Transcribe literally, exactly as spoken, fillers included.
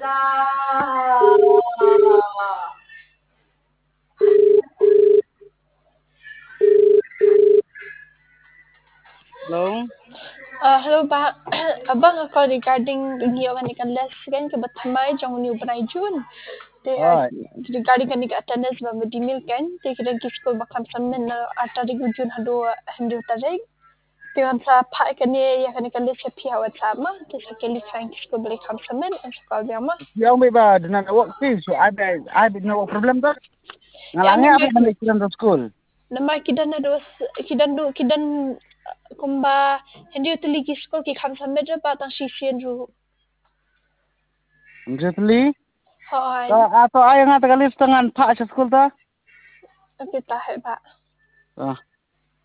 Hello. Uh, hello ba. Abang ako regarding niyo kan ikan les kan ke batmai jong niyo banai Jun. Te Alright. regarding kan ikan attendance ba medimil kan te kiran ki school bakam samen atari Jun hado hendu tarik. Te kan sa pa kan ni ya kan ikan les pi awat sama te sa keli sang school balik kam samen sekolah biama. Yang may ba dengan work fees so I I no problem tak? Ya Ngalangnya apa balik kiran to school? Nama kidan na dos kidan du kidan kumba hendu tuli ki school ki kam samen ba tang sisien ru. Exactly. Hoy. Atau ay nga tagalis tangan pa sa school ta? Kita hai ba. Ah.